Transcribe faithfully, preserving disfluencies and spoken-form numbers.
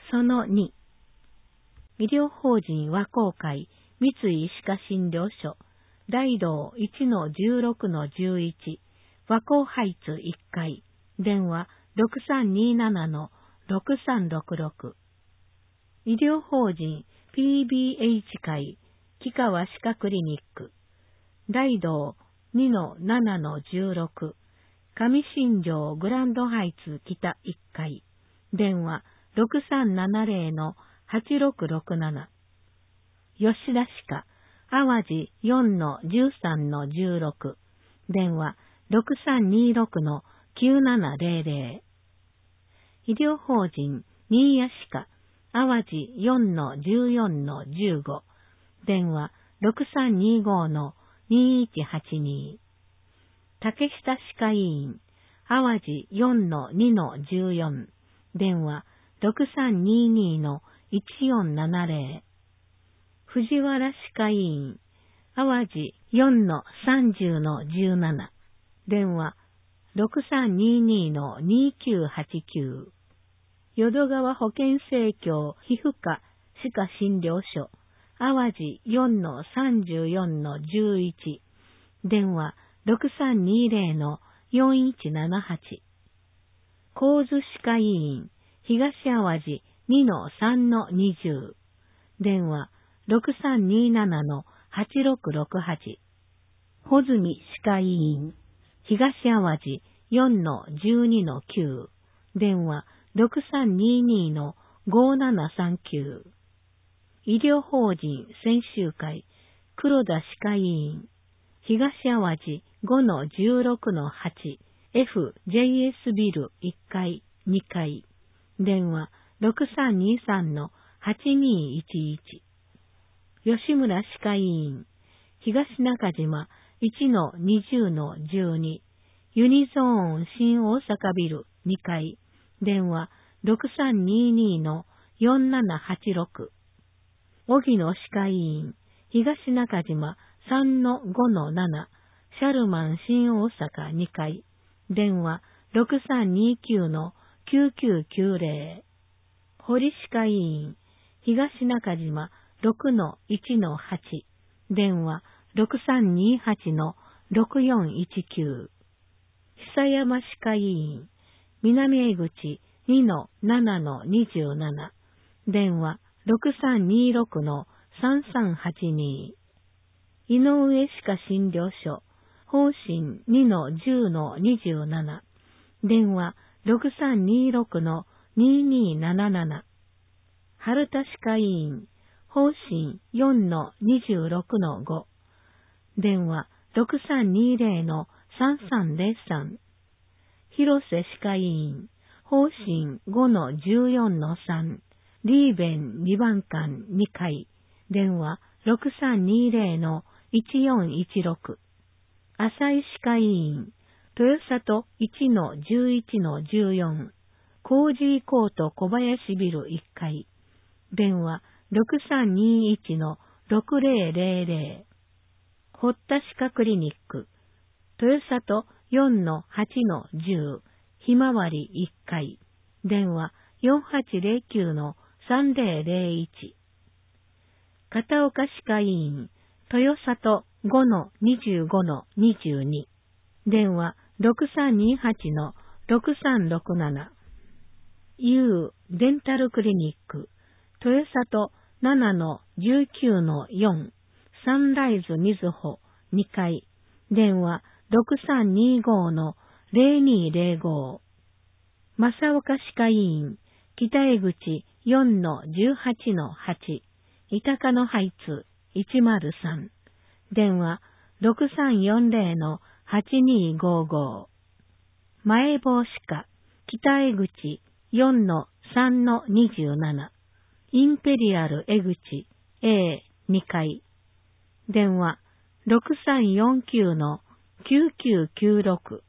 そのに、医療法人和光会三井医師科診療所大道 いちのじゅうろくのじゅういち 和光ハイツいっかい電話 ろくさんにーななのろくさんろくろく 医療法人 ピービーエイチ 会木川歯科クリニック大道 にのななのじゅうろく 上新庄グランドハイツ北いっかい電話 ろくさんななぜろのはちろくろくなな 吉田歯科淡路 よんのじゅうさんのじゅうろく 電話 ろくさんにーろくのきゅうななぜろぜろ 医療法人新谷歯科淡路 よんのじゅうよんのじゅうご 電話 ろくさんにーごのにいちはちに 竹下歯科医院淡路 よんのにのじゅうよん 電話 ろくさんにーにーのいちよんななぜろ 藤原歯科医院淡路 よんのさんじゅうのじゅうなな 電話 ろくさんにーにーのにきゅうはちきゅう 淀川保健生協皮膚科歯科診療所淡路 よんのさんじゅうよんのじゅういち 電話 ろくさんにーぜろのよんいちななはち 神津歯科医院東淡路 にのさんのにじゅう 電話 ろくさんにーななのはちろくろくはち 穂積歯科医院東淡路 よんのじゅうにのきゅう 電話 ろくさんにーにーのごななさんきゅう 医療法人専修会黒田歯科医院東淡路 ごのじゅうろくのはち エフジェイエス ビルいっかいにかい電話 ろくさんにーさんのはちにーいちいち 吉村歯科医院東中島 いちのにじゅうのじゅうに ユニゾーン新大阪ビルにかい電話 ろくさんにーにーのよんななはちろく 荻野歯科医院東中島 さんのごのなな シャルマン新大阪にかい電話 ろくさんにーきゅうのきゅうきゅうきゅうぜろ 堀歯科医院東中島 ろくのいちのはち 電話 ろくさんにーはちのろくよんいちきゅう 久山歯科医院南江口 にのななのにじゅうなな 電話 ろくさんにーろくのさんさんはちに 井上歯科診療所方針 にのじゅうのにじゅうなな 電話 ろくさんにーろくのににーなななな 春田歯科医院方針 よんのにじゅうろくのご 電話 ろくさんにーぜろのさんさんぜろさん 広瀬歯科医院方針 ごのじゅうよんのさん リーベンにばんかんにかい電話 ろくさんにーぜろのいちよんいちろく 浅井歯科医院豊里 いちのじゅういちのじゅうよん コージーコート小林ビルいっかい電話 ろくさんにーいちのろくぜろぜろぜろ 堀田歯科クリニック豊里 よんのはちのじゅう ひまわりいっかい電話 よんはちぜろきゅうのさんぜろぜろいち 片岡歯科医院豊里 ごのにじゅうごのにじゅうに 電話 ろくさんにーはちのろくさんろくなな ユー デンタルクリニック豊里 ななのじゅうきゅうのよん サンライズみずほにかい電話 ろくさんにーごのぜろにーぜろご 正岡歯科医院北江口 よんのじゅうはちのはち 板鹿のハイツいちまるさん電話 ろくさんよんぜろのはちにーごご 前坊歯科北江口 よんのさんのにじゅうなな インペリアル江口 エーにかい電話 ろくさんよんきゅうのきゅうきゅうきゅうろく